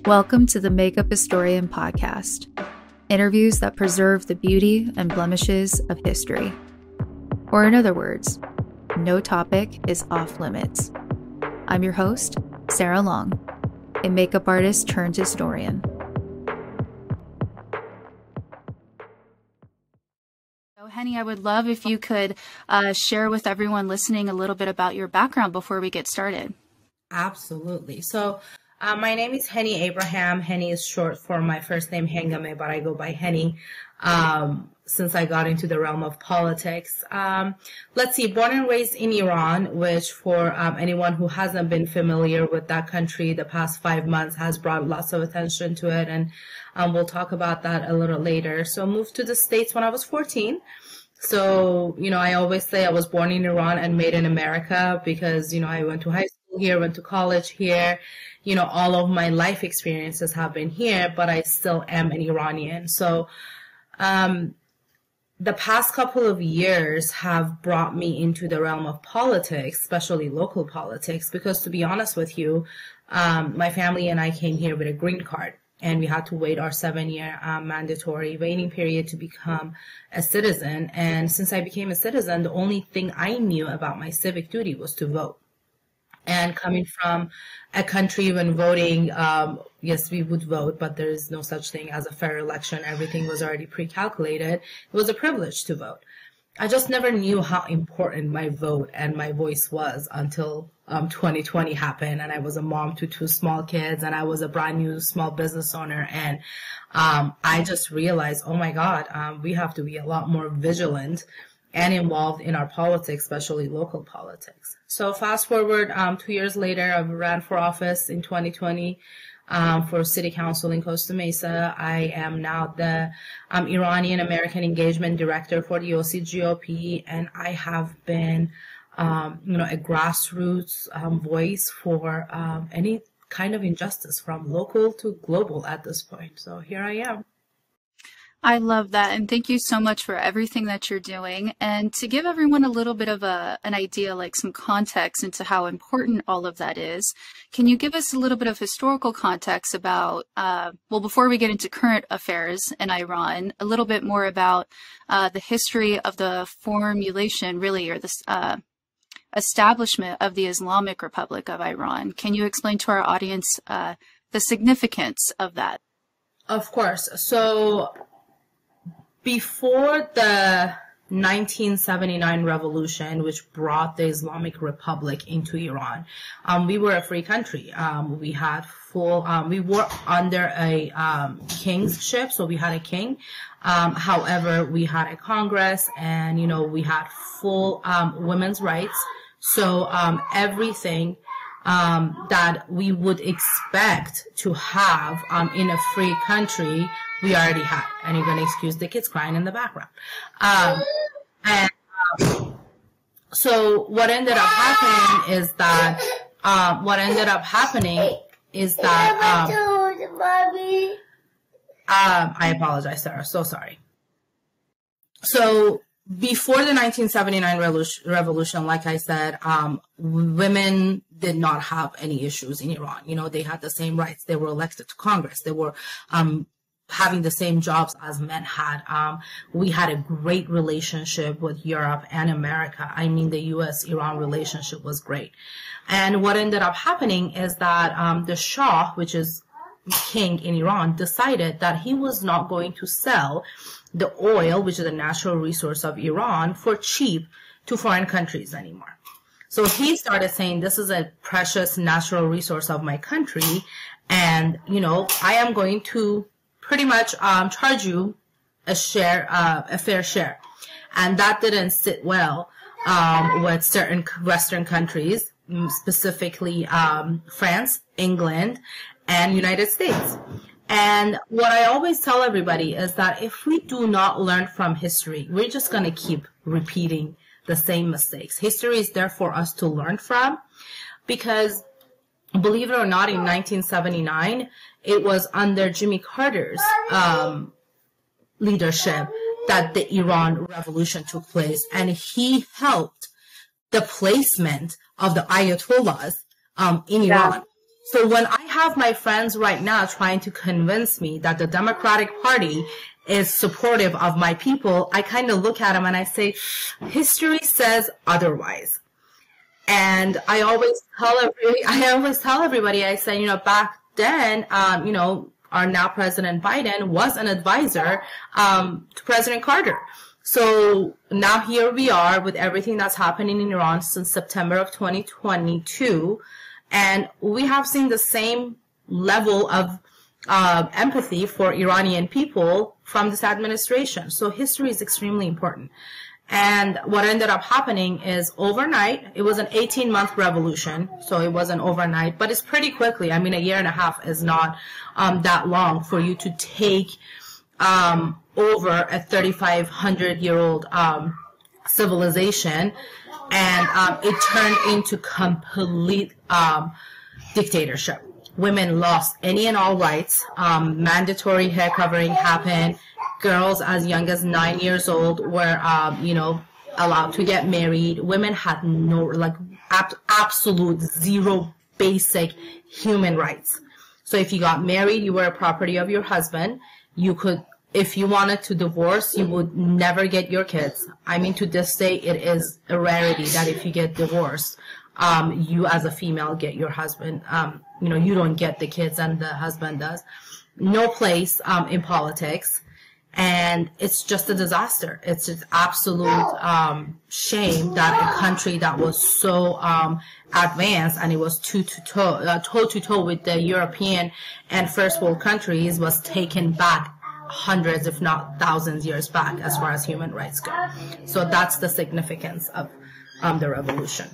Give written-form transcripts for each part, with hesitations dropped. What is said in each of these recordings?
Welcome to the Makeup Historian podcast, interviews that preserve the beauty and blemishes of history. Or in other words, no topic is off limits. I'm your host, Sarah Long, a makeup artist turned historian. So, Henny, I would love if you could share with everyone listening a little bit about your background before we get started. Absolutely. So, my name is Henny Abraham. Henny is short for my first name, Hengame, but I go by Henny since I got into the realm of politics. Let's see, born and raised in Iran, which for anyone who hasn't been familiar with that country, the past 5 months has brought lots of attention to it, and we'll talk about that a little later. So moved to the States when I was 14. So, I always say I was born in Iran and made in America because, I went to high school here, went to college here. All of my life experiences have been here, but I still am an Iranian. So, the past couple of years have brought me into the realm of politics, especially local politics, because to be honest with you, my family and I came here with a green card, and we had to wait our 7-year mandatory waiting period to become a citizen. And since I became a citizen, the only thing I knew about my civic duty was to vote. And coming from a country when voting, yes, we would vote, but there is no such thing as a fair election. Everything was already pre-calculated. It was a privilege to vote. I just never knew how important my vote and my voice was until 2020 happened, and I was a mom to 2 small kids, and I was a brand new small business owner, and I just realized, oh my God, we have to be a lot more vigilant and involved in our politics, especially local politics. So fast forward 2 years later, I ran for office in 2020 for city council in Costa Mesa. I am now the Iranian American engagement director for the OCGOP, and I have been, a grassroots voice for any kind of injustice from local to global at this point. So here I am. I love that. And thank you so much for everything that you're doing. And to give everyone a little bit of an idea, like some context into how important all of that is, can you give us a little bit of historical context about, before we get into current affairs in Iran, a little bit more about the history of the formulation, really, or the establishment of the Islamic Republic of Iran? Can you explain to our audience the significance of that? Of course. So, before the 1979 revolution, which brought the Islamic Republic into Iran, we were a free country. We had we were under a kingship, so we had a king. However, we had a Congress, and, we had full women's rights. So everything that we would expect to have in a free country, we already had. And you're going to excuse the kids crying in the background. So what ended up happening is that, I apologize, Sarah. So sorry. So before the 1979 revolution, like I said, women did not have any issues in Iran. They had the same rights. They were elected to Congress. They were having the same jobs as men had. We had a great relationship with Europe and America. I mean, the U.S.-Iran relationship was great. And what ended up happening is that the Shah, which is king in Iran, decided that he was not going to sell the oil, which is a natural resource of Iran, for cheap to foreign countries anymore. So he started saying, this is a precious natural resource of my country, and, I am going to pretty much charge you a fair share. And that didn't sit well with certain Western countries, specifically France, England, and United States. And what I always tell everybody is that if we do not learn from history, we're just going to keep repeating the same mistakes. History is there for us to learn from, because believe it or not, in 1979, it was under Jimmy Carter's leadership that the Iran Revolution took place, and he helped the placement of the Ayatollahs in Iran. So when I have my friends right now trying to convince me that the Democratic Party is supportive of my people, I kind of look at them and I say, history says otherwise. And I always tell everybody, I say, back then, our now President Biden was an advisor to President Carter. So now here we are with everything that's happening in Iran since September of 2022. And we have seen the same level of empathy for Iranian people from this administration. So history is extremely important. And what ended up happening is overnight, it was an 18-month revolution, so it wasn't overnight, but it's pretty quickly. I mean, a year and a half is not that long for you to take over a 3,500-year-old civilization, and it turned into complete dictatorship. Women lost any and all rights. Mandatory hair covering happened. Girls as young as 9 years old were, allowed to get married. Women had no, absolute zero basic human rights. So if you got married, you were a property of your husband. You could, if you wanted to divorce, you would never get your kids. I mean, to this day, it is a rarity that if you get divorced, you as a female get your husband, you don't get the kids and the husband does. No place in politics. And it's just a disaster. It's an absolute shame that a country that was so advanced and it was toe-to-toe with the European and first world countries was taken back hundreds, if not thousands years back as far as human rights go. So that's the significance of the revolution.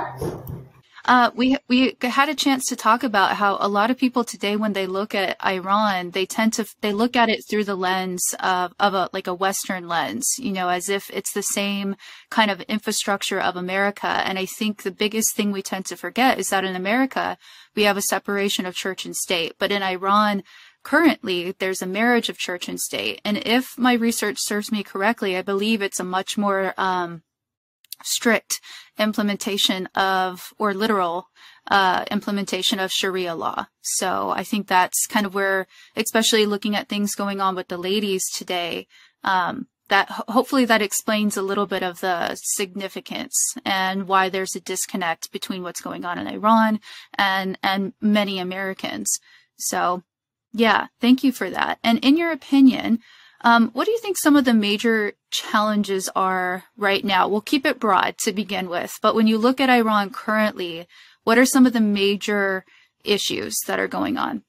We had a chance to talk about how a lot of people today, when they look at Iran, they look at it through the lens of a Western lens, as if it's the same kind of infrastructure of America. And I think the biggest thing we tend to forget is that in America, we have a separation of church and state. But in Iran, currently, there's a marriage of church and state. And if my research serves me correctly, I believe it's a much more strict implementation of, or literal implementation of Sharia law. So I think that's kind of where, especially looking at things going on with the ladies today, that hopefully that explains a little bit of the significance and why there's a disconnect between what's going on in Iran and many Americans. So yeah, thank you for that. And in your opinion, what do you think some of the major challenges are right now? We'll keep it broad to begin with, but when you look at Iran currently, what are some of the major issues that are going on?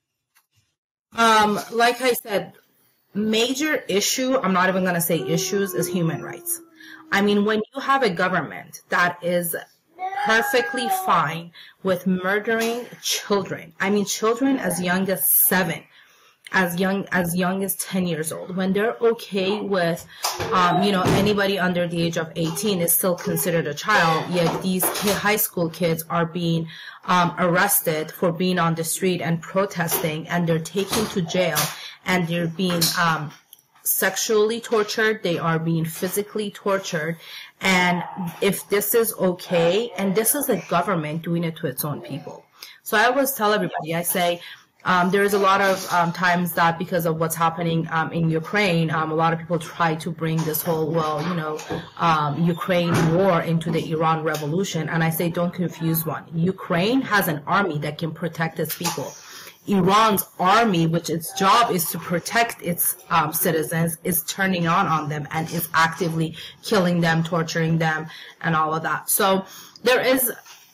Like I said, major issue, I'm not even going to say issues, is human rights. I mean, when you have a government that is perfectly fine with murdering children, I mean, children as young as 7, as young as 10 years old, when they're okay with, anybody under the age of 18 is still considered a child, yet these high school kids are being arrested for being on the street and protesting, and they're taken to jail, and they're being sexually tortured, they are being physically tortured. And if this is okay, and this is a government doing it to its own people. So I always tell everybody, I say, there's a lot of times that because of what's happening in Ukraine, a lot of people try to bring this whole, Ukraine war into the Iran revolution. And I say, don't confuse one. Ukraine has an army that can protect its people. Iran's army, which its job is to protect its citizens, is turning on them and is actively killing them, torturing them, and all of that. So there is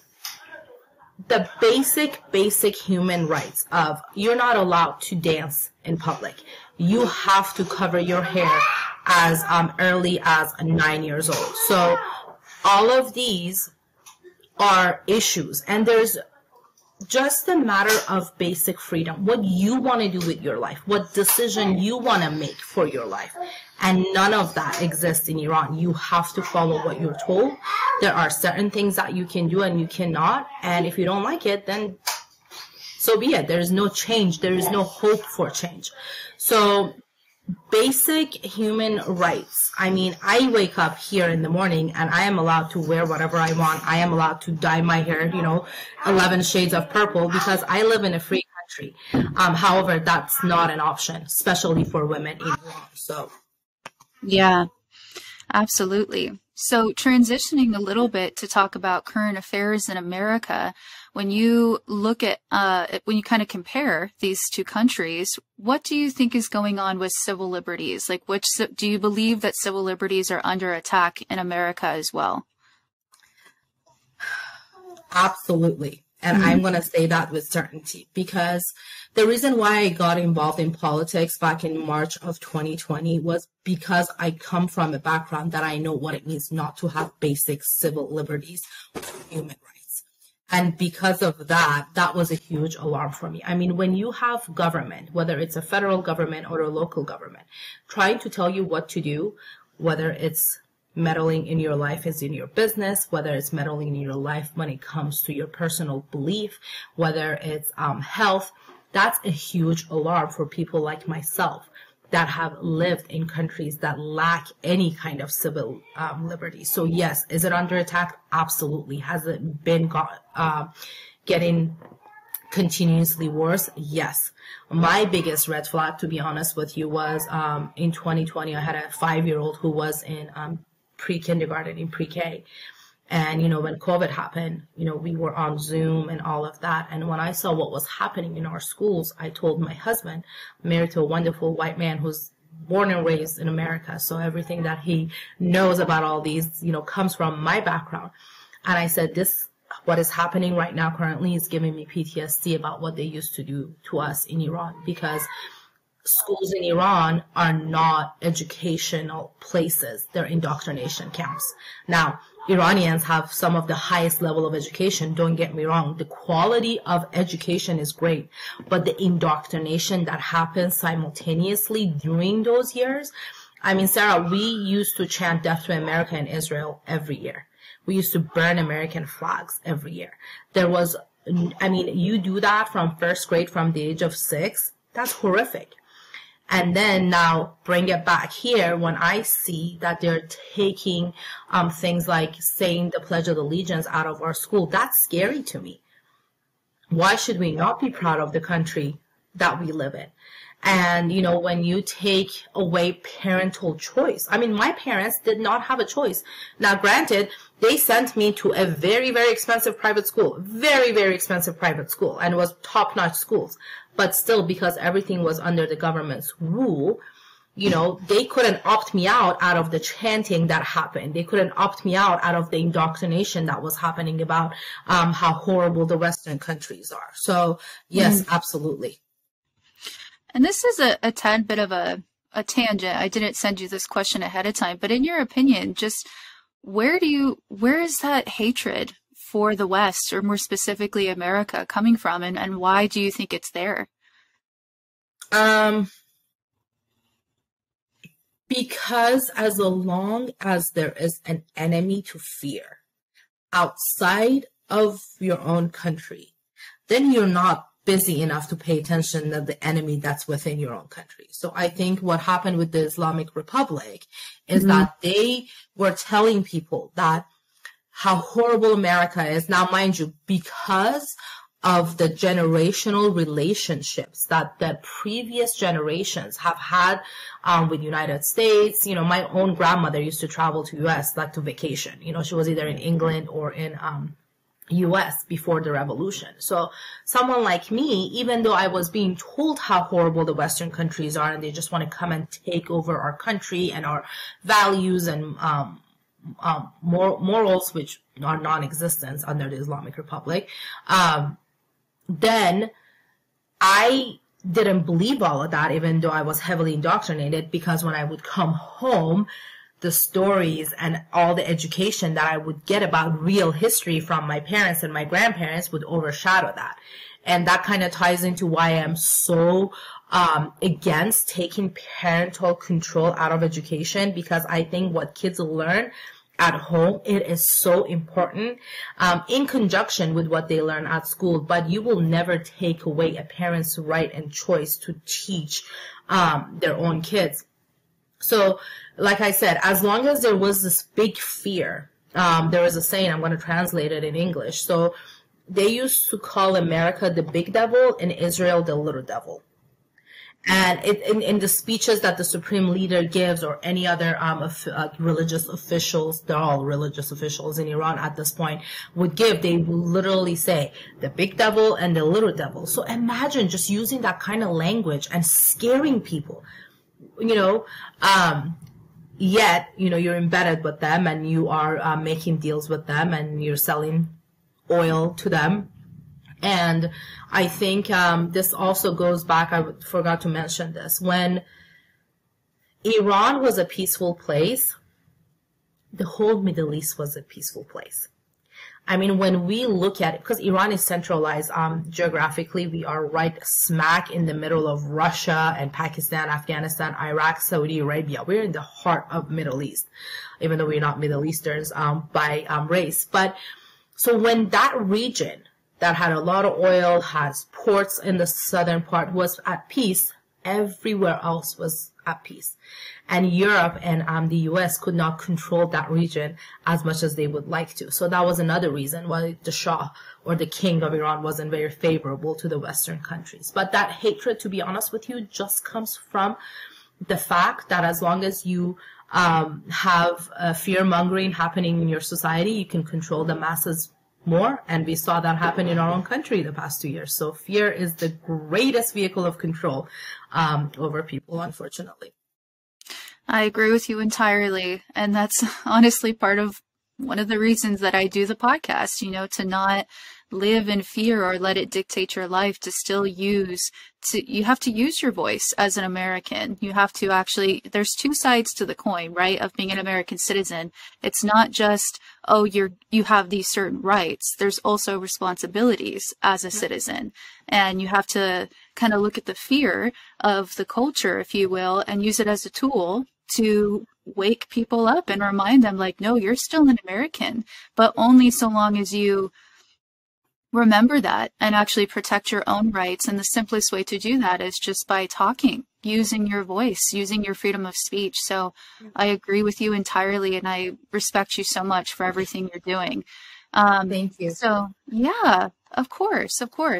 the basic human rights of you're not allowed to dance in public. You have to cover your hair as early as 9 years old. So all of these are issues, and there's just a matter of basic freedom, what you want to do with your life, what decision you want to make for your life. And none of that exists in Iran. You have to follow what you're told. There are certain things that you can do and you cannot. And if you don't like it, then so be it. There is no change. There is no hope for change. So basic human rights. I mean, I wake up here in the morning and I am allowed to wear whatever I want. I am allowed to dye my hair, 11 shades of purple, because I live in a free country. However, that's not an option, especially for women in Iran. So, Yeah, absolutely. So transitioning a little bit to talk about current affairs in America, when you look at, when you kind of compare these two countries, what do you think is going on with civil liberties? Like, do you believe that civil liberties are under attack in America as well? absolutely. And I'm going to say that with certainty, because the reason why I got involved in politics back in March of 2020 was because I come from a background that I know what it means not to have basic civil liberties or human rights. And because of that, that was a huge alarm for me. I mean, when you have government, whether it's a federal government or a local government, trying to tell you what to do, whether it's meddling in your life is in your business, whether it's meddling in your life when it comes to your personal belief, whether it's health, that's a huge alarm for people like myself that have lived in countries that lack any kind of civil liberty. So yes, is it under attack? Absolutely. Has it been getting continuously worse? Yes. My biggest red flag, to be honest with you, was in 2020, I had a 5-year-old who was in pre-kindergarten, in pre-K. And, when COVID happened, we were on Zoom and all of that. And when I saw what was happening in our schools, I told my husband, married to a wonderful white man who's born and raised in America. So everything that he knows about all these, comes from my background. And I said, what is happening right now currently is giving me PTSD about what they used to do to us in Iran, because schools in Iran are not educational places. They're indoctrination camps. Now, Iranians have some of the highest level of education. Don't get me wrong. The quality of education is great, but the indoctrination that happens simultaneously during those years. I mean, Sarah, we used to chant death to America and Israel every year. We used to burn American flags every year. You do that from first grade, from the age of 6. That's horrific. And then now bring it back here when I see that they're taking things like saying the Pledge of Allegiance out of our school. That's scary to me. Why should we not be proud of the country that we live in? And, when you take away parental choice, I mean, my parents did not have a choice. Now, granted, they sent me to a very, very expensive private school, very, very expensive private school, and it was top-notch schools. But still, because everything was under the government's rule, they couldn't opt me out of the chanting that happened. They couldn't opt me out of the indoctrination that was happening about how horrible the Western countries are. So, yes, absolutely. And this is a tad bit of a tangent. I didn't send you this question ahead of time, but in your opinion, just where is that hatred for the West, or more specifically America, coming from, and why do you think it's there? Because as long as there is an enemy to fear outside of your own country, then you're not busy enough to pay attention to the enemy that's within your own country. So I think what happened with the Islamic Republic is that they were telling people that how horrible America is. Now, mind you, because of the generational relationships that the previous generations have had with United States. My own grandmother used to travel to US, like to vacation. She was either in England or in US before the revolution. So someone like me, even though I was being told how horrible the Western countries are and they just want to come and take over our country and our values and morals, which are non-existent under the Islamic Republic, then I didn't believe all of that, even though I was heavily indoctrinated, because when I would come home, the stories and all the education that I would get about real history from my parents and my grandparents would overshadow that. And that kind of ties into why I'm so against taking parental control out of education, because I think what kids learn at home, it is so important in conjunction with what they learn at school. But you will never take away a parent's right and choice to teach their own kids. So, like I said, as long as there was this big fear, there was a saying, I'm going to translate it in English. So they used to call America the big devil and Israel the little devil. And in the speeches that the supreme leader gives, or any other religious officials, they're all religious officials in Iran at this point, would give, they will literally say the big devil and the little devil. So imagine just using that kind of language and scaring people, yet, you're embedded with them, and you are making deals with them, and you're selling oil to them. And I think this also goes back, I forgot to mention this, when Iran was a peaceful place, the whole Middle East was a peaceful place. I mean, when we look at it, because Iran is centralized geographically, we are right smack in the middle of Russia and Pakistan, Afghanistan, Iraq, Saudi Arabia. We're in the heart of Middle East, even though we're not Middle Easterns by race. But so when that region that had a lot of oil, has ports in the southern part, was at peace, everywhere else was at peace. And Europe and the US could not control that region as much as they would like to. So that was another reason why the Shah, or the king of Iran, wasn't very favorable to the Western countries. But that hatred, to be honest with you, just comes from the fact that as long as you have fear-mongering happening in your society, you can control the masses more. And we saw that happen in our own country the past 2 years. So fear is the greatest vehicle of control over people, unfortunately. I agree with you entirely. And that's honestly part of one of the reasons that I do the podcast, to not live in fear or let it dictate your life, to still you have to use your voice as an American. You have to actually, there's two sides to the coin, right, of being an American citizen. It's not just, you have these certain rights. There's also responsibilities as a citizen. And you have to kind of look at the fear of the culture, if you will, and use it as a tool to wake people up and remind them, like, no, you're still an American, but only so long as you remember that and actually protect your own rights. And the simplest way to do that is just by talking, using your voice, using your freedom of speech. So I agree with you entirely, and I respect you so much for everything you're doing. Thank you. So yeah, of course.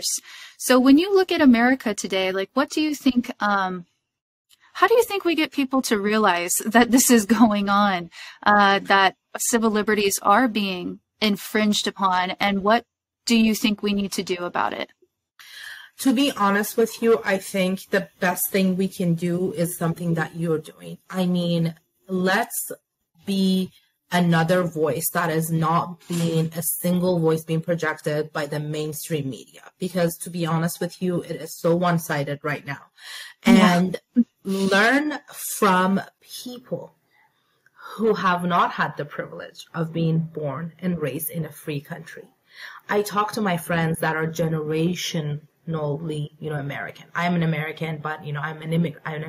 So when you look at America today, like, what do you think, how do you think we get people to realize that this is going on, that civil liberties are being infringed upon, and what do you think we need to do about it? To be honest with you, I think the best thing we can do is something that you're doing. I mean, let's be another voice that is not being a single voice being projected by the mainstream media. Because to be honest with you, it is so one-sided right now. And learn from people who have not had the privilege of being born and raised in a free country. I talk to my friends that are generationally, American. I'm an American, but, I'm an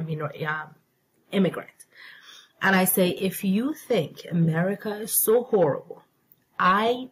immigrant. And I say, if you think America is so horrible, I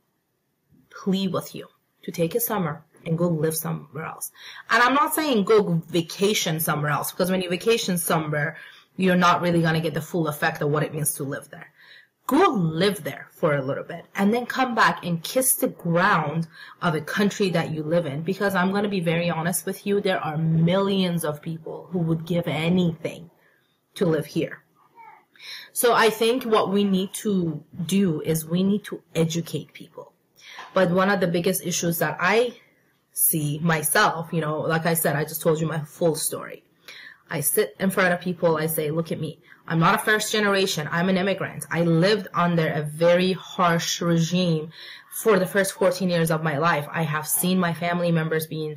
plead with you to take a summer and go live somewhere else. And I'm not saying go vacation somewhere else, because when you vacation somewhere, you're not really going to get the full effect of what it means to live there. Go live there for a little bit and then come back and kiss the ground of a country that you live in. Because I'm going to be very honest with you, there are millions of people who would give anything to live here. So I think what we need to do is we need to educate people. But one of the biggest issues that I see myself, like I said, I just told you my full story. I sit in front of people, I say, look at me. I'm not a first generation. I'm an immigrant. I lived under a very harsh regime for the first 14 years of my life. I have seen my family members being,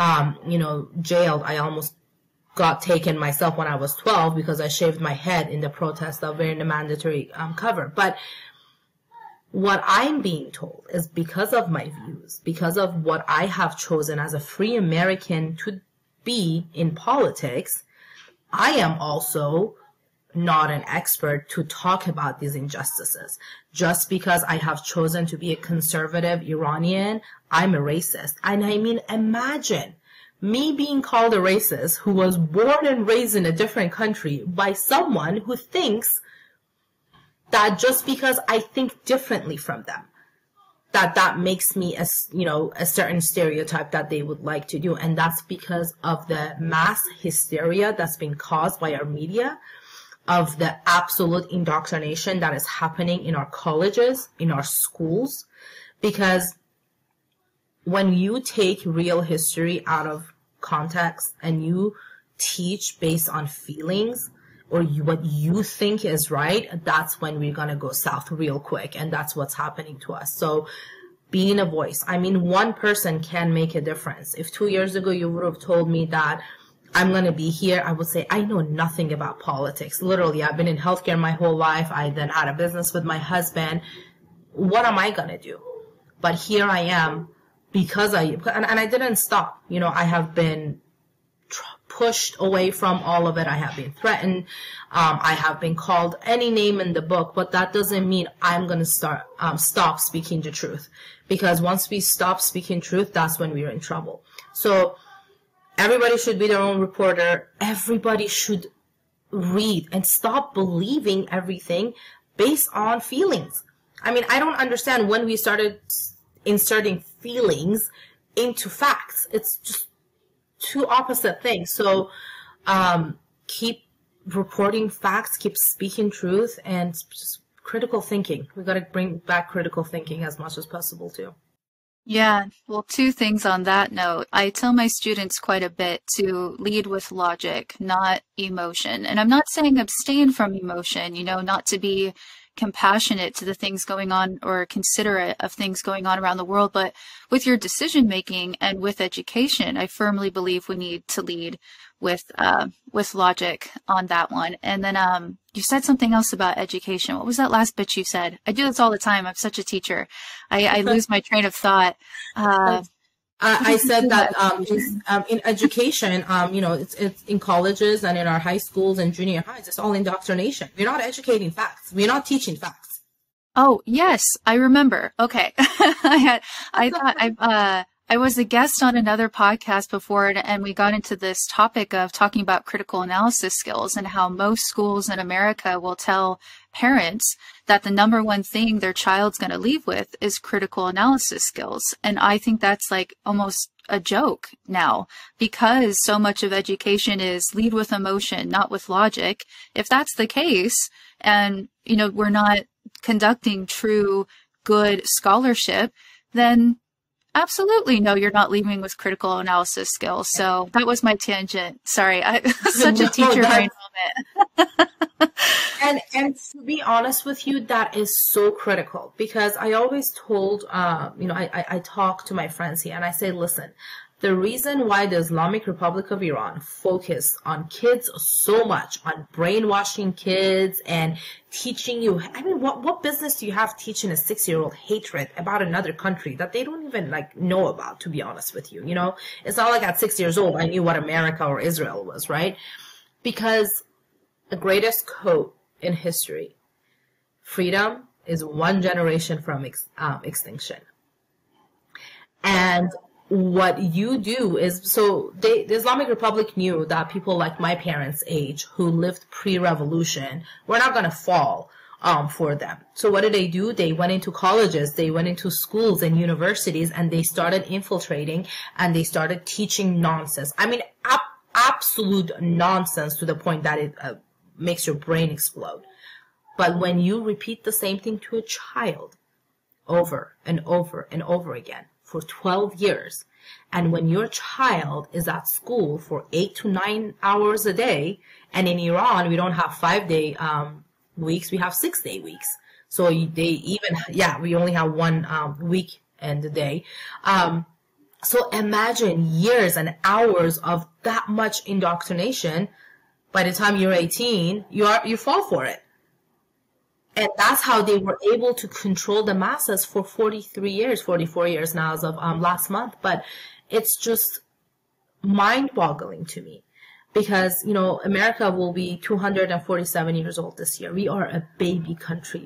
jailed. I almost got taken myself when I was 12 because I shaved my head in the protest of wearing the mandatory cover. But what I'm being told is because of my views, because of what I have chosen as a free American to be in politics, I am also not an expert to talk about these injustices. Just because I have chosen to be a conservative Iranian, I'm a racist. And I mean, imagine me being called a racist who was born and raised in a different country by someone who thinks that just because I think differently from them, that makes me a certain stereotype that they would like to do. And that's because of the mass hysteria that's been caused by our media, of the absolute indoctrination that is happening in our colleges, in our schools. Because when you take real history out of context and you teach based on feelings, or what you think is right, that's when we're going to go south real quick. And that's what's happening to us. So being a voice, I mean, one person can make a difference. If 2 years ago you would have told me that I'm going to be here, I would say, I know nothing about politics. Literally, I've been in healthcare my whole life. I then had a business with my husband. What am I going to do? But here I am because and I didn't stop. I have been pushed away from all of it. I have been threatened. I have been called any name in the book, but that doesn't mean I'm going to stop speaking the truth. Because once we stop speaking truth, that's when we're in trouble. So everybody should be their own reporter. Everybody should read and stop believing everything based on feelings. I mean, I don't understand when we started inserting feelings into facts. It's just two opposite things. So keep reporting facts, keep speaking truth, and just critical thinking. We got to bring back critical thinking as much as possible too. Yeah, well, two things on that note. I tell my students quite a bit to lead with logic, not emotion. And I'm not saying abstain from emotion, not to be compassionate to the things going on or considerate of things going on around the world. But with your decision making and with education, I firmly believe we need to lead with logic on that one. And then you said something else about education. What was that last bit you said? I do this all the time. I'm such a teacher. I lose my train of thought. I said that in education, it's in colleges and in our high schools and junior highs, it's all indoctrination. We're not educating facts. We're not teaching facts. Oh, yes, I remember. Okay. I was a guest on another podcast before, and we got into this topic of talking about critical analysis skills and how most schools in America will tell parents that the number one thing their child's going to leave with is critical analysis skills. And I think that's like almost a joke now, because so much of education is lead with emotion, not with logic. If that's the case, and, we're not conducting true good scholarship, then absolutely no, you're not leaving with critical analysis skills. So that was my tangent. Sorry, such a teacher brain moment. And to be honest with you, that is so critical, because I always told, I talk to my friends here and I say, listen, the reason why the Islamic Republic of Iran focused on kids so much, on brainwashing kids and teaching you, I mean, what business do you have teaching a 6-year-old hatred about another country that they don't even know about, to be honest with you? It's not like at 6 years old I knew what America or Israel was, right? Because the greatest quote in history, freedom is one generation from extinction. And what you do is, the Islamic Republic knew that people like my parents' age who lived pre-revolution were not going to fall for them. So what did they do? They went into colleges, they went into schools and universities, and they started infiltrating and they started teaching nonsense. I mean, absolute nonsense, to the point that it makes your brain explode. But when you repeat the same thing to a child over and over and over again for 12 years, and when your child is at school for 8 to 9 hours a day, and in Iran we don't have 5-day weeks, we have 6-day weeks. So we only have 1 week and a day. So imagine years and hours of that much indoctrination. By the time you're 18, you fall for it. And that's how they were able to control the masses for 44 years now as of last month. But it's just mind-boggling to me, because, America will be 247 years old this year. We are a baby country.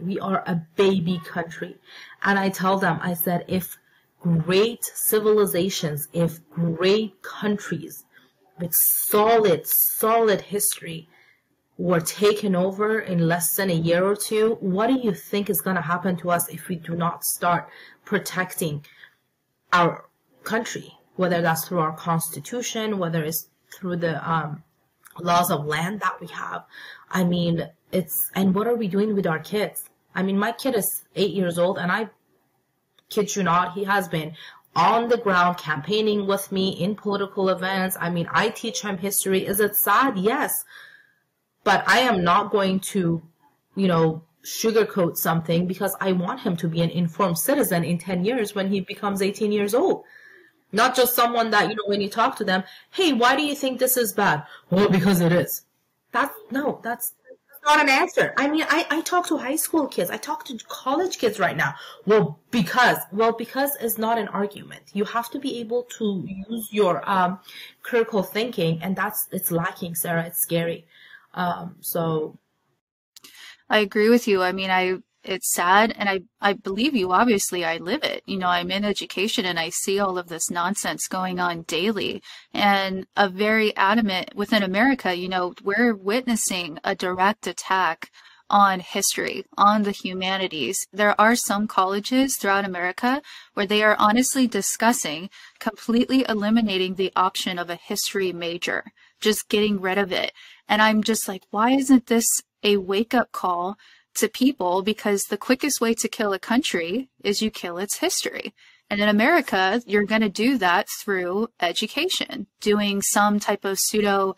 And I tell them, I said, if great civilizations, if great countries with solid history were taken over in less than a year or two, what do you think is going to happen to us if we do not start protecting our country, whether that's through our constitution, whether it's through the laws of land that we have. I mean, and what are we doing with our kids? I mean, my kid is 8 years old, and I kid you not, he has been on the ground campaigning with me in political events. I mean, I teach him history. Is it sad? Yes. But I am not going to, sugarcoat something, because I want him to be an informed citizen in 10 years when he becomes 18 years old. Not just someone that, when you talk to them, hey, why do you think this is bad? Well, because it is. That's not an answer. I mean, I talk to high school kids. I talk to college kids right now. Well, because is not an argument. You have to be able to use your critical thinking, and it's lacking, Sarah. It's scary. So I agree with you. I mean, it's sad, and I believe you. Obviously, I live it. I'm in education, and I see all of this nonsense going on daily. And a very adamant within America, we're witnessing a direct attack on history, on the humanities. There are some colleges throughout America where they are honestly discussing completely eliminating the option of a history major, just getting rid of it. And I'm just like, why isn't this a wake-up call to people? Because the quickest way to kill a country is you kill its history. And in America, you're going to do that through education, doing some type of pseudo,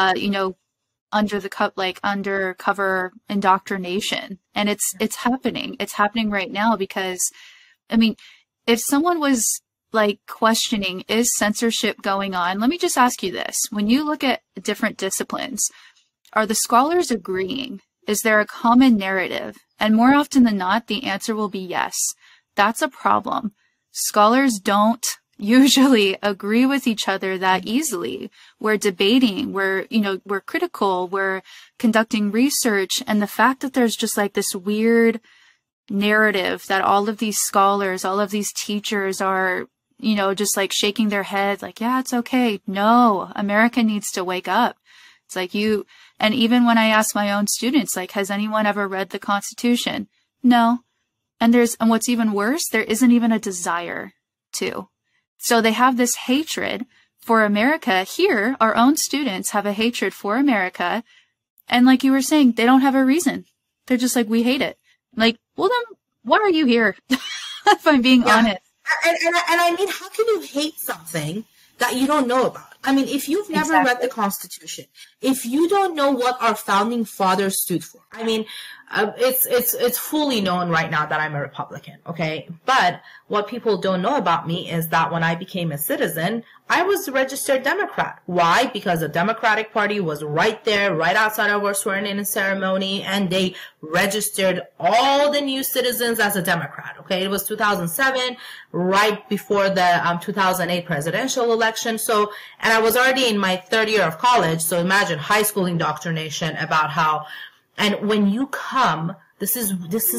undercover indoctrination. And it's happening. It's happening right now because, I mean, if someone was questioning, is censorship going on? Let me just ask you this. When you look at different disciplines, are the scholars agreeing? Is there a common narrative? And more often than not, the answer will be yes. That's a problem. Scholars don't usually agree with each other that easily. We're debating, we're critical, we're conducting research. And the fact that there's just this weird narrative that all of these scholars, all of these teachers are, just shaking their heads yeah, it's okay. No, America needs to wake up. It's and even when I ask my own students, has anyone ever read the Constitution? No. And what's even worse, there isn't even a desire to. So they have this hatred for America. Here, our own students have a hatred for America. And like you were saying, they don't have a reason. They're just we hate it. Well then, why are you here? If I'm being honest. And I mean, how can you hate something that you don't know about? I mean, if you've never read the Constitution, if you don't know what our founding fathers stood for, I mean, it's fully known right now that I'm a Republican, okay? But what people don't know about me is that when I became a citizen, I was a registered Democrat. Why? Because the Democratic Party was right there, right outside of our swearing-in ceremony, and they registered all the new citizens as a Democrat, okay? It was 2007, right before the 2008 presidential election. So, and I was already in my third year of college, so imagine high school indoctrination about how. And when you come, this is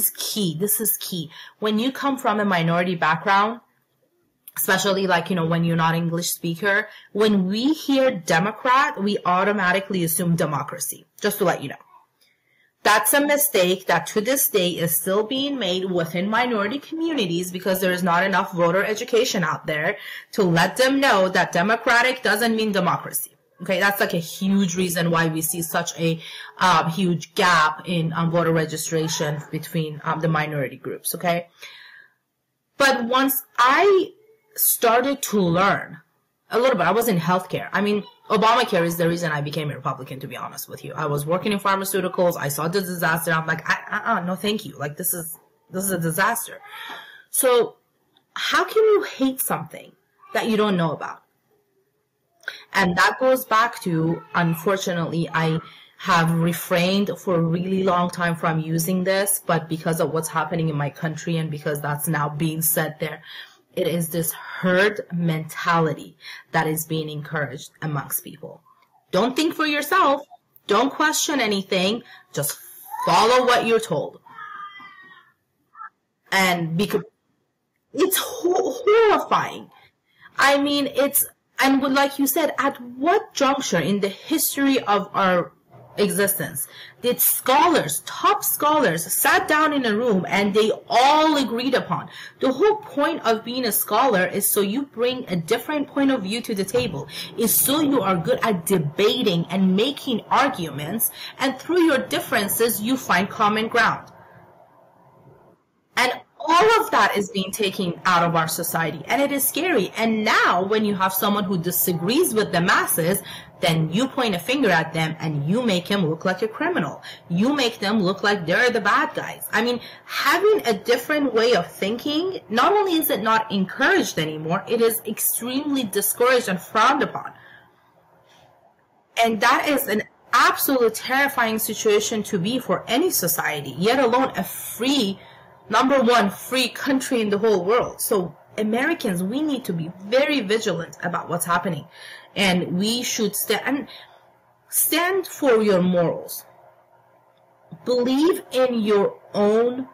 key. When you come from a minority background, especially when you're not English speaker, when we hear Democrat, we automatically assume democracy, just to let you know. That's a mistake that to this day is still being made within minority communities because there is not enough voter education out there to let them know that democratic doesn't mean democracy. Okay, that's a huge reason why we see such a huge gap in voter registration between the minority groups, okay? But once I started to learn a little bit, I was in healthcare. I mean, Obamacare is the reason I became a Republican, to be honest with you. I was working in pharmaceuticals. I saw the disaster. I'm no, thank you. This is a disaster. So how can you hate something that you don't know about? And that goes back to, unfortunately, I have refrained for a really long time from using this, but because of what's happening in my country and because that's now being said there, it is this herd mentality that is being encouraged amongst people. Don't think for yourself. Don't question anything. Just follow what you're told. And because it's horrifying. I mean, and like you said, at what juncture in the history of our existence. The scholars, top scholars, sat down in a room and they all agreed upon. The whole point of being a scholar is so you bring a different point of view to the table, is so you are good at debating and making arguments, and through your differences you find common ground. And all of that is being taken out of our society, and it is scary. And now when you have someone who disagrees with the masses, then you point a finger at them and you make him look like a criminal. You make them look like they're the bad guys. I mean, having a different way of thinking, not only is it not encouraged anymore, it is extremely discouraged and frowned upon. And that is an absolutely terrifying situation to be for any society, yet alone a free, number one free country in the whole world. So Americans, we need to be very vigilant about what's happening. And we should stand for your morals. Believe in your own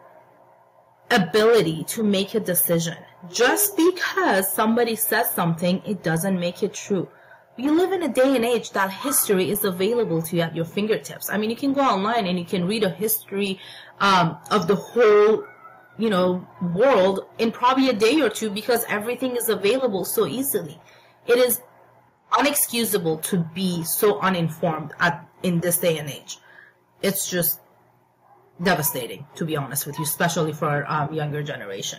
ability to make a decision. Just because somebody says something, it doesn't make it true. We live in a day and age that history is available to you at your fingertips. I mean, you can go online and you can read a history of the whole world in probably a day or two, because everything is available so easily. It is unexcusable to be so uninformed in this day and age. It's just devastating, to be honest with you, especially for our younger generation.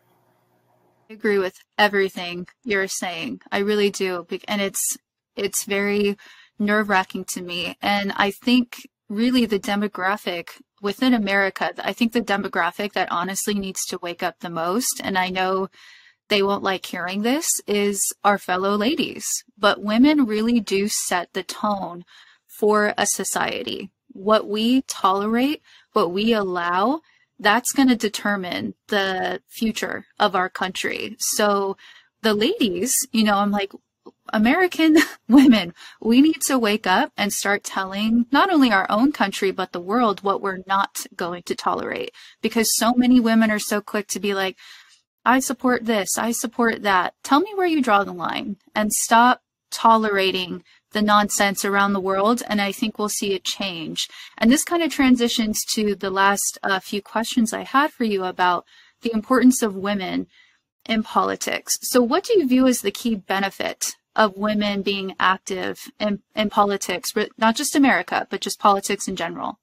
I agree with everything you're saying. I really do. And it's very nerve-wracking to me. And I think really the demographic within America, I think the demographic that honestly needs to wake up the most, and I know they won't like hearing this, is our fellow ladies. But women really do set the tone for a society. What we tolerate, what we allow, that's going to determine the future of our country. So the ladies, I'm like, American women, we need to wake up and start telling not only our own country, but the world what we're not going to tolerate. Because so many women are so quick to be like, I support this, I support that. Tell me where you draw the line and stop tolerating the nonsense around the world. And I think we'll see a change. And this kind of transitions to the last few questions I had for you about the importance of women in politics. So what do you view as the key benefit of women being active in politics, not just America, but just politics in general?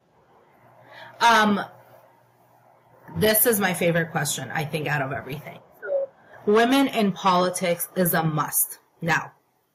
This is my favorite question, I think, out of everything. So, women in politics is a must. Now,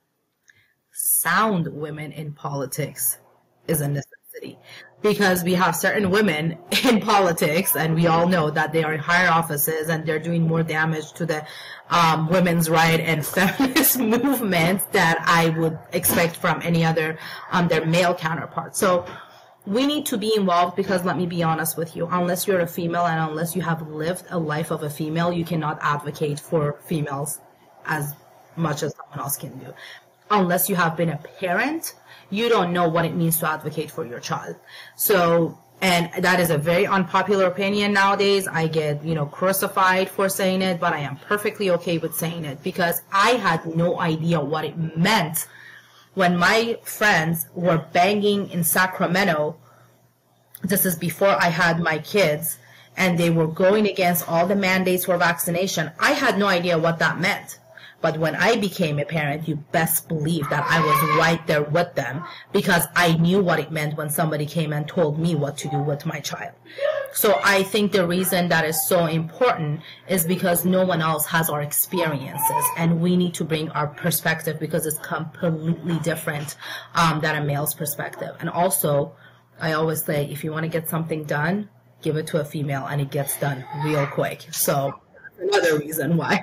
sound women in politics is a necessity, because we have certain women in politics, and we all know that they are in higher offices and they're doing more damage to the women's right and feminist movement that I would expect from any other their male counterparts. So we need to be involved, because let me be honest with you, unless you're a female and unless you have lived a life of a female, you cannot advocate for females as much as someone else can do. Unless you have been a parent, you don't know what it means to advocate for your child. So, and that is a very unpopular opinion nowadays. I get, crucified for saying it, but I am perfectly okay with saying it, because I had no idea what it meant when my friends were banging in Sacramento. This is before I had my kids, and they were going against all the mandates for vaccination. I had no idea what that meant. But when I became a parent, you best believe that I was right there with them, because I knew what it meant when somebody came and told me what to do with my child. So I think the reason that is so important is because no one else has our experiences, and we need to bring our perspective, because it's completely different than a male's perspective. And also, I always say, if you want to get something done, give it to a female and it gets done real quick. So another reason why.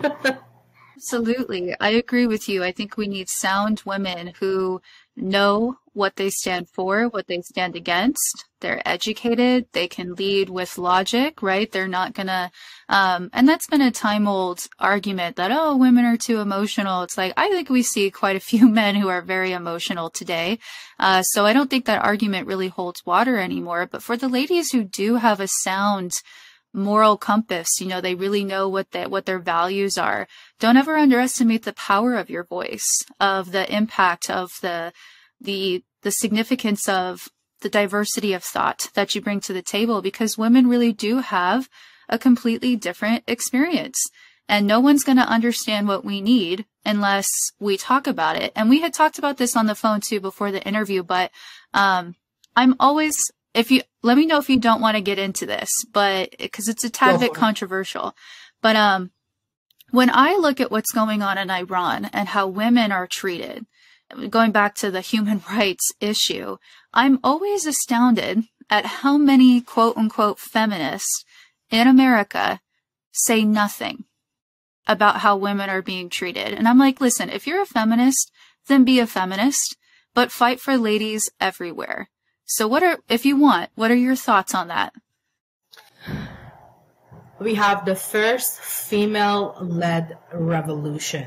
Absolutely. I agree with you. I think we need sound women who know what they stand for, what they stand against. They're educated. They can lead with logic, right? They're not gonna, and that's been a time-old argument that, oh, women are too emotional. It's like, I think we see quite a few men who are very emotional today. So I don't think that argument really holds water anymore. But for the ladies who do have a sound moral compass, they really know what their values are. Don't ever underestimate the power of your voice, of the impact of the significance of the diversity of thought that you bring to the table, because women really do have a completely different experience. And no one's going to understand what we need unless we talk about it. And we had talked about this on the phone too before the interview, but I'm always, let me know if you don't want to get into this, but because it's a tad bit controversial. But when I look at what's going on in Iran and how women are treated, going back to the human rights issue, I'm always astounded at how many quote unquote feminists in America say nothing about how women are being treated. And I'm like, listen, if you're a feminist, then be a feminist, but fight for ladies everywhere. So what are your thoughts on that? We have the first female-led revolution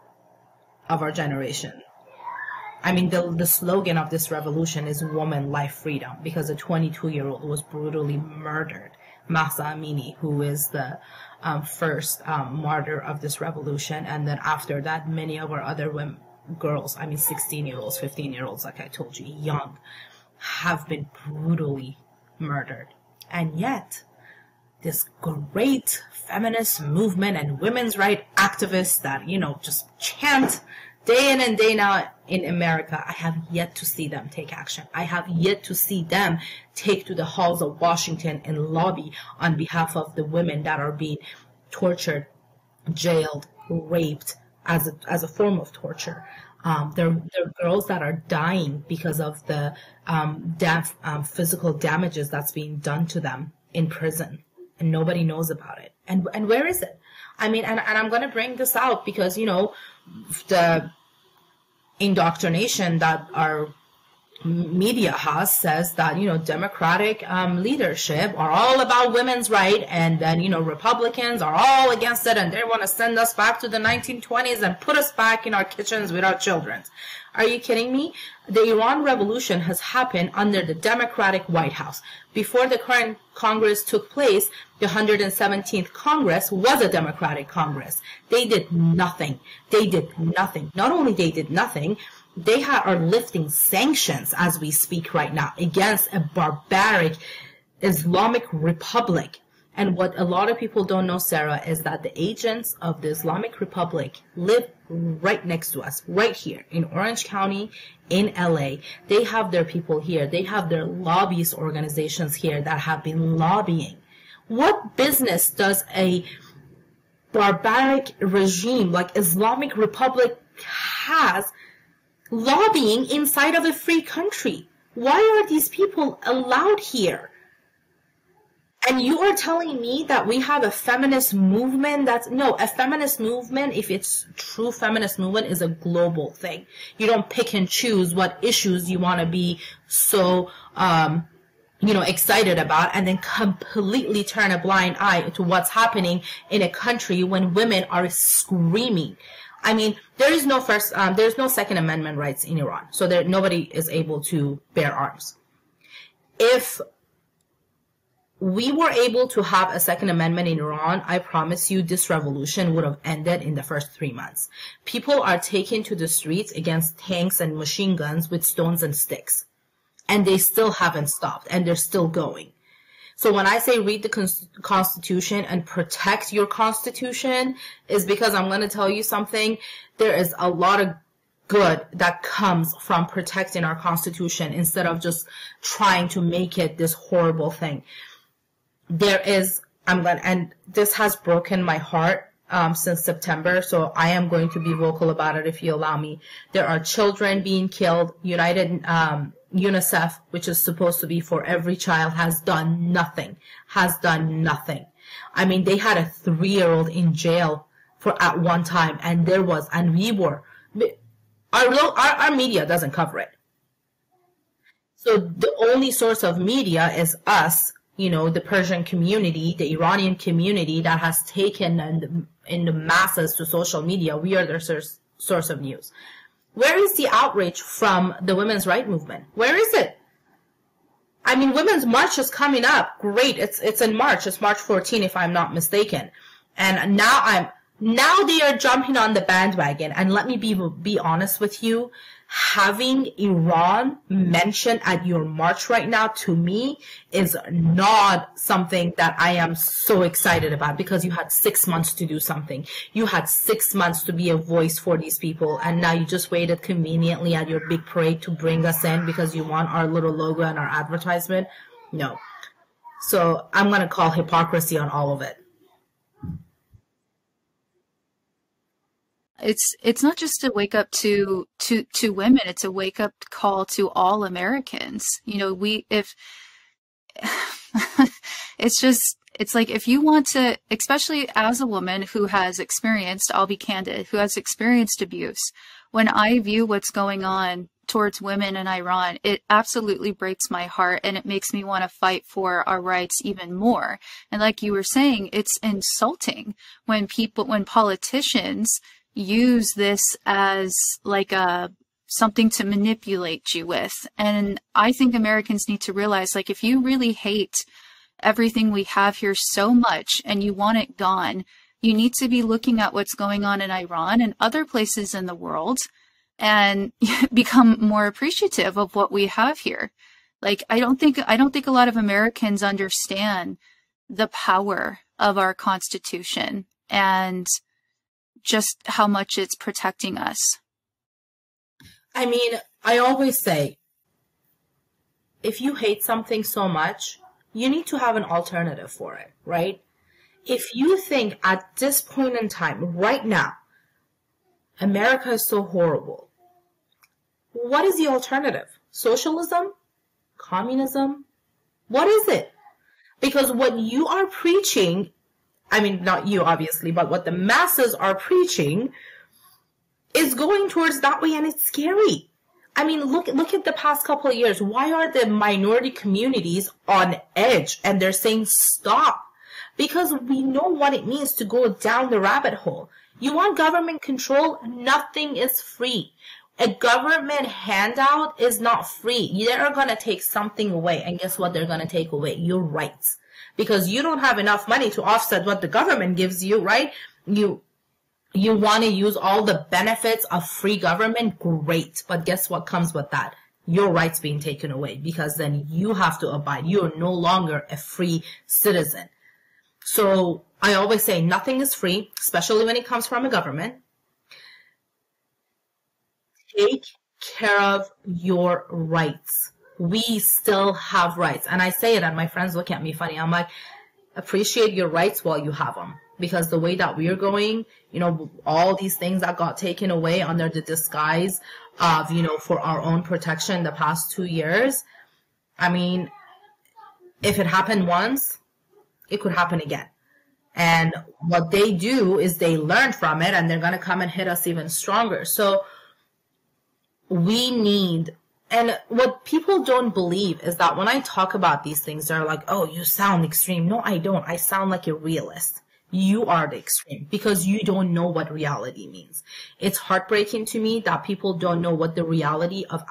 of our generation. I mean, the slogan of this revolution is Woman, Life, Freedom, because a 22-year-old was brutally murdered. Mahsa Amini, who is the first martyr of this revolution. And then after that, many of our other girls, 16-year-olds, 15-year-olds, like I told you, young, have been brutally murdered. And yet, this great feminist movement and women's rights activists that, just chant day in and day out in America, I have yet to see them take action. I have yet to see them take to the halls of Washington and lobby on behalf of the women that are being tortured, jailed, raped as a form of torture. There are girls that are dying because of the physical damages that's being done to them in prison, and nobody knows about it. And where is it? I mean, and I'm going to bring this out because, the indoctrination that our media has says that, Democratic leadership are all about women's rights, and then, Republicans are all against it, and they want to send us back to the 1920s and put us back in our kitchens with our children. Are you kidding me? The Iran Revolution has happened under the Democratic White House. Before the current Congress took place, the 117th Congress was a Democratic Congress. They did nothing. They did nothing. Not only they did nothing, they are lifting sanctions as we speak right now against a barbaric Islamic Republic. And what a lot of people don't know, Sarah, is that the agents of the Islamic Republic live right next to us, right here in Orange County, in LA. They have their people here. They have their lobbyist organizations here that have been lobbying. What business does a barbaric regime like Islamic Republic has lobbying inside of a free country? Why are these people allowed here? And you are telling me that we have a feminist movement a feminist movement, if it's true feminist movement, is a global thing. You don't pick and choose what issues you want to be so, excited about, and then completely turn a blind eye to what's happening in a country when women are screaming. I mean, there's no Second Amendment rights in Iran, so nobody is able to bear arms. If we were able to have a Second Amendment in Iran, I promise you this revolution would have ended in the first 3 months. People are taken to the streets against tanks and machine guns with stones and sticks. And they still haven't stopped, and they're still going. So when I say read the Constitution and protect your Constitution, is because I'm going to tell you something. There is a lot of good that comes from protecting our Constitution instead of just trying to make it this horrible thing. And this has broken my heart since September, so I am going to be vocal about it if you allow me. There are children being killed. UNICEF, which is supposed to be for every child, has done nothing. I mean, they had a 3-year-old in jail at one time, and our media doesn't cover it. So the only source of media is us, the Persian community, the Iranian community that has taken in the masses to social media. We are their source of news. Where is the outrage from the women's rights movement? Where is it? I mean, Women's March is coming up. Great. It's in March. It's March 14, if I'm not mistaken. And now they are jumping on the bandwagon. And let me be honest with you. having Iran mentioned at your march right now, to me, is not something that I am so excited about, because you had 6 months to do something. You had 6 months to be a voice for these people, and now you just waited conveniently at your big parade to bring us in because you want our little logo and our advertisement. No. So I'm going to call hypocrisy on all of it. It's not just a wake up to women, it's a wake up call to all Americans. You know, it's like, if you want to, especially as a woman who has experienced, I'll be candid, who has experienced abuse, when I view what's going on towards women in Iran, it absolutely breaks my heart, and it makes me want to fight for our rights even more. And like you were saying, it's insulting when politicians use this as like something to manipulate you with. And I think Americans need to realize, like, if you really hate everything we have here so much and you want it gone, you need to be looking at what's going on in Iran and other places in the world and become more appreciative of what we have here. Like, I don't think a lot of Americans understand the power of our Constitution and just how much it's protecting us. I mean, I always say, if you hate something so much, you need to have an alternative for it, right? If you think at this point in time, right now, America is so horrible, what is the alternative? Socialism? Communism? What is it? Because what you are preaching, I mean, not you, obviously, but what the masses are preaching is going towards that way, and it's scary. I mean, look at the past couple of years. Why are the minority communities on edge? And they're saying stop. Because we know what it means to go down the rabbit hole. You want government control? Nothing is free. A government handout is not free. They're going to take something away. And guess what they're going to take away? Your rights. Because you don't have enough money to offset what the government gives you, right? You want to use all the benefits of free government? Great. But guess what comes with that? Your rights being taken away, because then you have to abide. You are no longer a free citizen. So I always say nothing is free, especially when it comes from a government. Take care of your rights. We still have rights. And I say it, and my friends look at me funny. I'm like, appreciate your rights while you have them. Because the way that we're going, you know, all these things that got taken away under the disguise of, you know, for our own protection the past 2 years. I mean, if it happened once, it could happen again. And what they do is they learn from it, and they're going to come and hit us even stronger. So we need, and what people don't believe is that when I talk about these things, they're like, oh, you sound extreme. No, I don't. I sound like a realist. You are the extreme, because you don't know what reality means. It's heartbreaking to me that people don't know what the reality of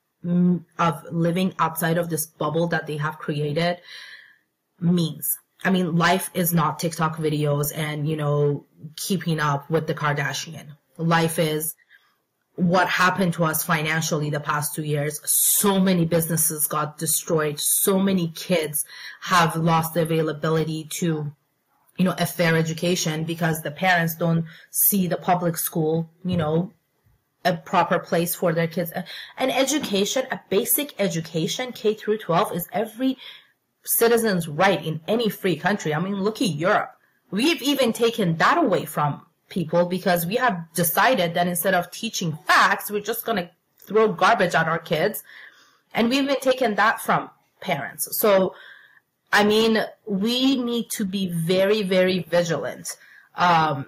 living outside of this bubble that they have created means. I mean, life is not TikTok videos and, you know, keeping up with the Kardashian. Life is what happened to us financially the past 2 years. So many businesses got destroyed. So many kids have lost the availability to, you know, a fair education because the parents don't see the public school, you know, a proper place for their kids. An education, a basic education, K through 12, is every citizen's right in any free country. I mean, look at Europe. We've even taken that away from people because we have decided that instead of teaching facts, we're just going to throw garbage at our kids. And we've been taking that from parents. So, I mean, we need to be very, very vigilant. By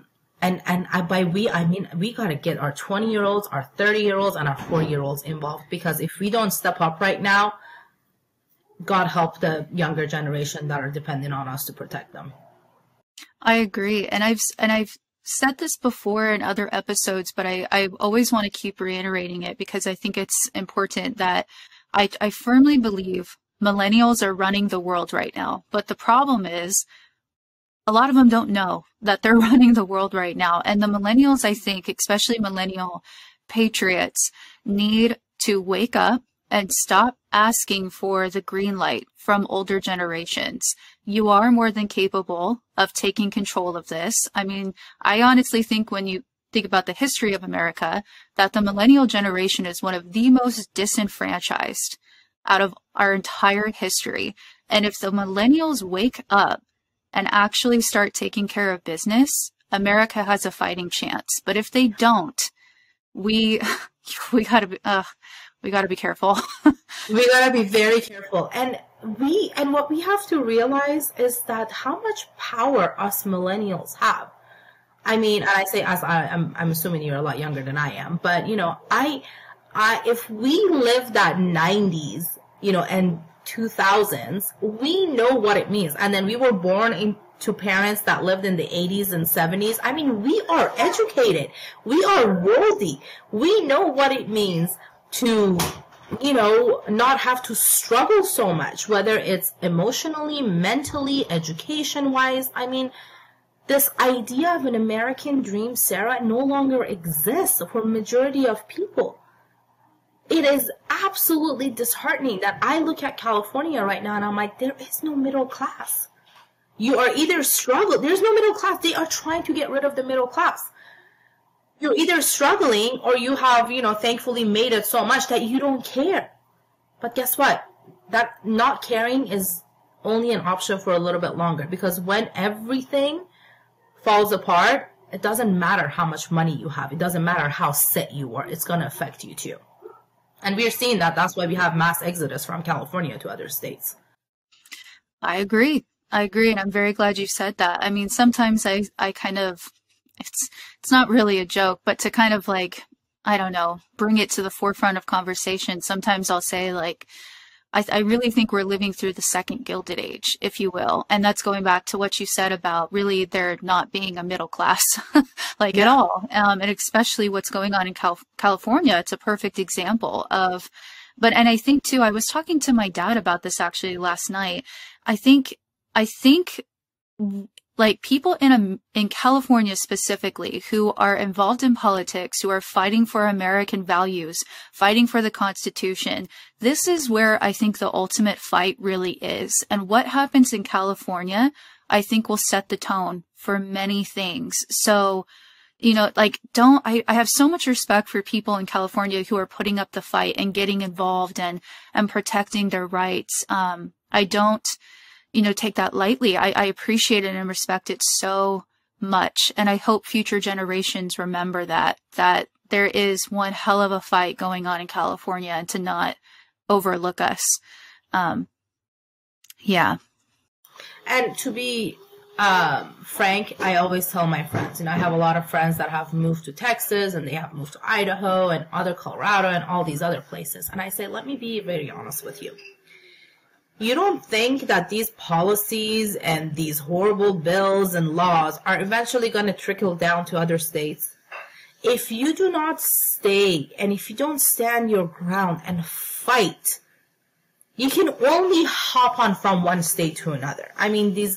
we, I mean, we got to get our 20-year-olds, our 30-year-olds, and our 40-year-olds involved, because if we don't step up right now, God help the younger generation that are dependent on us to protect them. I agree. And I've said this before in other episodes, but I always want to keep reiterating it because I think it's important that I firmly believe millennials are running the world right now. But the problem is a lot of them don't know that they're running the world right now. And the millennials, I think, especially millennial patriots need to wake up and stop asking for the green light from older generations. You are more than capable of taking control of this. I mean, I honestly think when you think about the history of America, that the millennial generation is one of the most disenfranchised out of our entire history. And if the millennials wake up and actually start taking care of business, America has a fighting chance. But if they don't, we gotta be careful. We gotta be very careful. And what we have to realize is that how much power us millennials have. I mean, and I say us, I'm assuming you're a lot younger than I am, but you know, if we lived that 90s, you know, and 2000s, we know what it means. And then we were born into parents that lived in the 80s and 70s. I mean, we are educated. We are worthy. We know what it means to, you know, not have to struggle so much, whether it's emotionally, mentally, education-wise. I mean, this idea of an American dream, Sarah, no longer exists for majority of people. It is absolutely disheartening that I look at California right now and I'm like, there is no middle class. You are either struggling, there's no middle class. They are trying to get rid of the middle class. You're either struggling or you have, you know, thankfully made it so much that you don't care. But guess what? That not caring is only an option for a little bit longer, because when everything falls apart, it doesn't matter how much money you have. It doesn't matter how set you are. It's going to affect you too. And we are seeing that. That's why we have mass exodus from California to other states. I agree. And I'm very glad you said that. I mean, sometimes I kind of, it's not really a joke, but to kind of like, I don't know, bring it to the forefront of conversation. Sometimes I'll say like, I really think we're living through the second Gilded Age, if you will. And that's going back to what you said about really there not being a middle class like at all. And especially what's going on in California. It's a perfect example of, and I think too, I was talking to my dad about this actually last night. I think like people in California specifically who are involved in politics, who are fighting for American values, fighting for the Constitution, this is where I think the ultimate fight really is. And what happens in California, I think will set the tone for many things. So, you know, like I have so much respect for people in California who are putting up the fight and getting involved and protecting their rights. I don't, you know, take that lightly. I appreciate it and respect it so much. And I hope future generations remember that there is one hell of a fight going on in California and to not overlook us. Yeah. And to be frank, I always tell my friends, and I have a lot of friends that have moved to Texas and they have moved to Idaho and other Colorado and all these other places. And I say, let me be very honest with you. You don't think that these policies and these horrible bills and laws are eventually going to trickle down to other states? If you do not stay and if you don't stand your ground and fight, you can only hop on from one state to another. I mean, these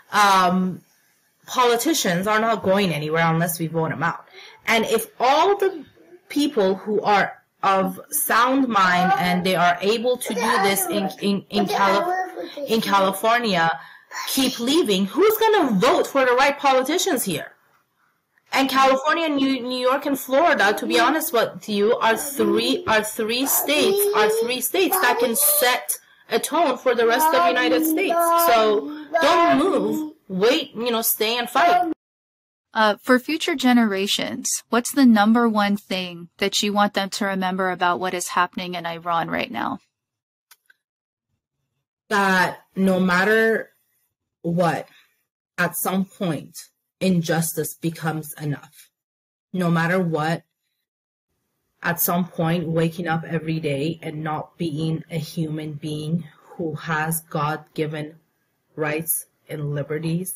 politicians are not going anywhere unless we vote them out. And if all the people who are of sound mind and they are able to do this in California keep leaving, who's going to vote for the right politicians here? And California, New York, and Florida, to be honest with you, are three states that can set a tone for the rest of the United States. So don't move, wait, you know, stay and fight. For future generations, what's the number one thing that you want them to remember about what is happening in Iran right now? That no matter what, at some point, injustice becomes enough. No matter what, at some point, waking up every day and not being a human being who has God-given rights and liberties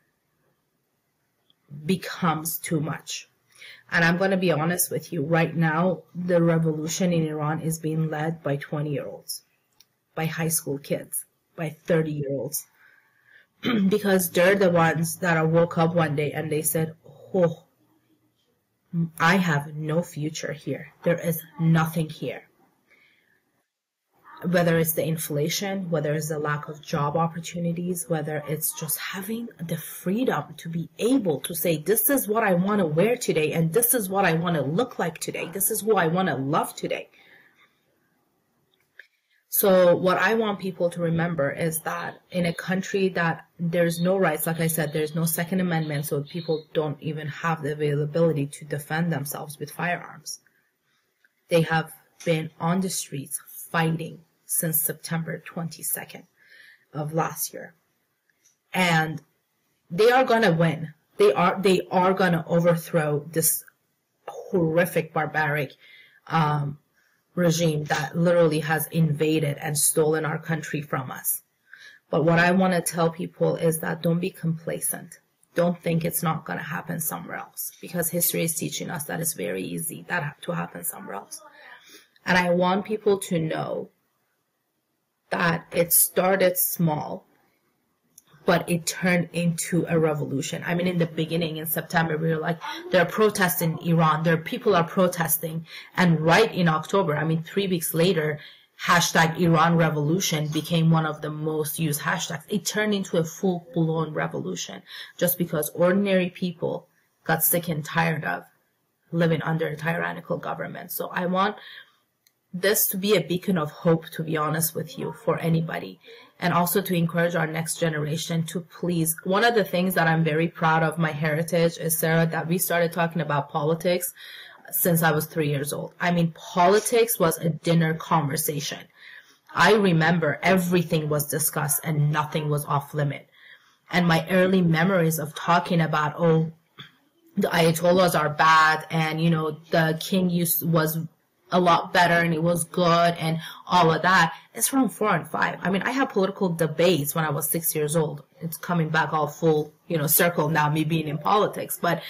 becomes too much. And I'm going to be honest with you, right now, the revolution in Iran is being led by 20-year-olds, by high school kids, by 30-year-olds, because they're the ones that woke up one day and they said, oh, I have no future here. There is nothing here. Whether it's the inflation, whether it's the lack of job opportunities, whether it's just having the freedom to be able to say, this is what I want to wear today, and this is what I want to look like today. This is who I want to love today. So what I want people to remember is that in a country that there's no rights, like I said, there's no Second Amendment, so people don't even have the availability to defend themselves with firearms. They have been on the streets fighting since September 22nd of last year. And they are going to win. They are going to overthrow this horrific, barbaric regime that literally has invaded and stolen our country from us. But what I want to tell people is that don't be complacent. Don't think it's not going to happen somewhere else, because history is teaching us that it's very easy to happen somewhere else. And I want people to know that it started small, but it turned into a revolution. I mean, in the beginning, in September, we were like, there are protests in Iran. People are protesting. And right in October, I mean, 3 weeks later, hashtag Iran Revolution became one of the most used hashtags. It turned into a full-blown revolution just because ordinary people got sick and tired of living under a tyrannical government. So I want this to be a beacon of hope, to be honest with you, for anybody. And also to encourage our next generation to please. One of the things that I'm very proud of my heritage is, Sarah, that we started talking about politics since I was 3 years old. I mean, politics was a dinner conversation. I remember everything was discussed and nothing was off limit. And my early memories of talking about, oh, the Ayatollahs are bad, and, you know, the king was a lot better and it was good and all of that, it's from 4 and 5. I mean, I had political debates when I was 6 years old. It's coming back all full, circle now, me being in politics. But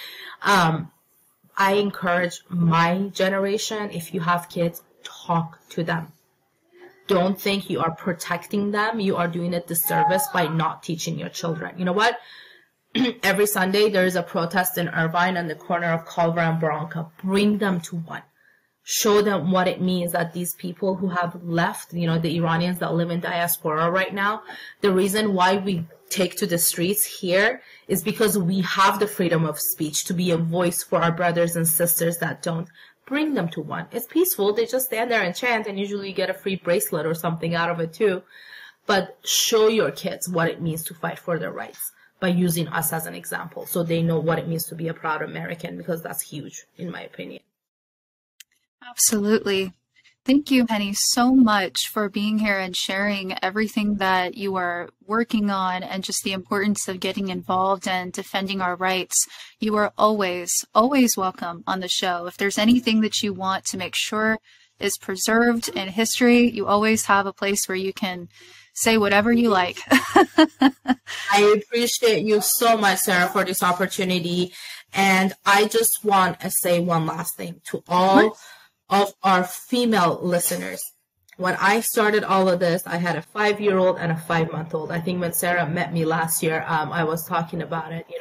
I encourage my generation, if you have kids, talk to them. Don't think you are protecting them. You are doing a disservice by not teaching your children. You know what? Every Sunday there is a protest in Irvine on the corner of Culver and Bronca. Bring them to one. Show them what it means that these people who have left, the Iranians that live in diaspora right now, the reason why we take to the streets here is because we have the freedom of speech to be a voice for our brothers and sisters that don't. Bring them to one. It's peaceful. They just stand there and chant, and usually you get a free bracelet or something out of it too. But show your kids what it means to fight for their rights by using us as an example, so they know what it means to be a proud American, because that's huge, in my opinion. Absolutely. Thank you, Henny, so much for being here and sharing everything that you are working on and just the importance of getting involved and defending our rights. You are always, always welcome on the show. If there's anything that you want to make sure is preserved in history, you always have a place where you can say whatever you like. I appreciate you so much, Sarah, for this opportunity. And I just want to say one last thing to all of our female listeners. When I started all of this, I had a 5-year-old and a 5-month-old. I think when Sarah met me last year, I was talking about it,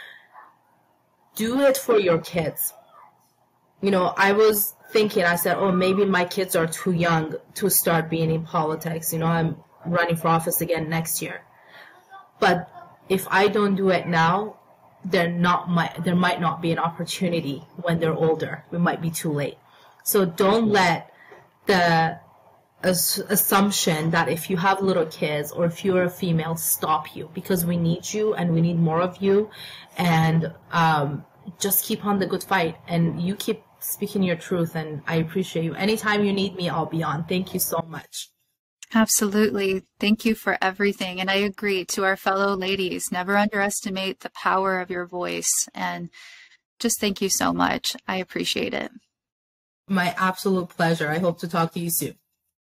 Do it for your kids. I was thinking, I said, oh, maybe my kids are too young to start being in politics. I'm running for office again next year. But if I don't do it now, there might not be an opportunity when they're older. We might be too late. So don't let the assumption that if you have little kids or if you're a female stop you, because we need you and we need more of you. And just keep on the good fight, and you keep speaking your truth, and I appreciate you. Anytime you need me, I'll be on. Thank you so much. Absolutely. Thank you for everything. And I agree, to our fellow ladies, never underestimate the power of your voice. And just thank you so much. I appreciate it. My absolute pleasure. I hope to talk to you soon.